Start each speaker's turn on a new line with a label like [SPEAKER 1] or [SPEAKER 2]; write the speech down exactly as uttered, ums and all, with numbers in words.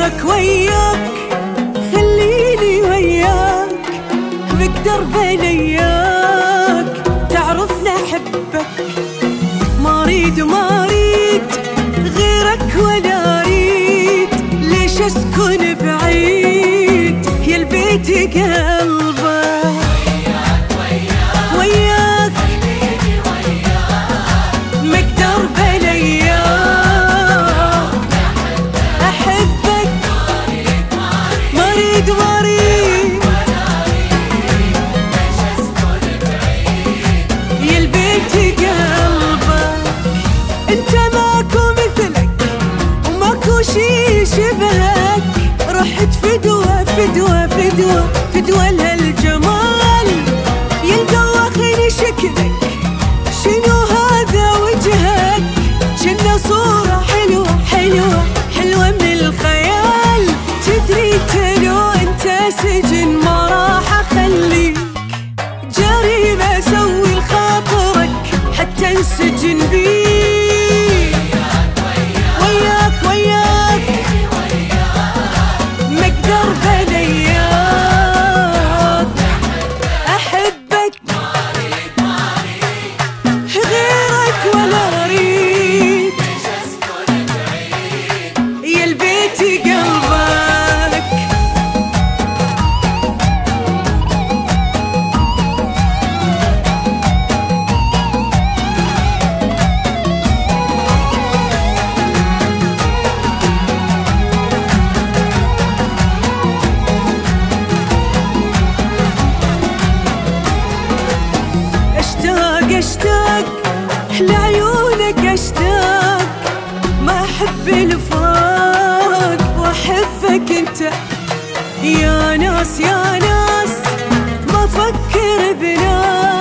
[SPEAKER 1] وياك وياك خليني وياك بقدر بلياك تعرفنا أحبك ما أريد وما أريد غيرك ولا أريد ليش أسكن بعيد يا البيت قلبك وياك خليني وياك مقدر بلياك أحبك ما أريد ما أريد يا البيت قلبك انت ماكو مثلك وماكو شي شبهك رحت فدوة فدوة فدوة فدوة لهالجمال يندوخني شكلك شنو هذا وجهك جنة صورة حلوة حلوة حلوة من الخيال تدري تلو انت سجن ما راح اخليك جريمة اسوي لخاطرك حتى انسجن بيك وياك وياك مقدر بلياك أحبك غيرك ولا أريد يا البيت قلبك اشتاق اشتاق لعيونك اشتاق ما احب الفراق واحبك انت يا ناس يا ناس ما افكر بناس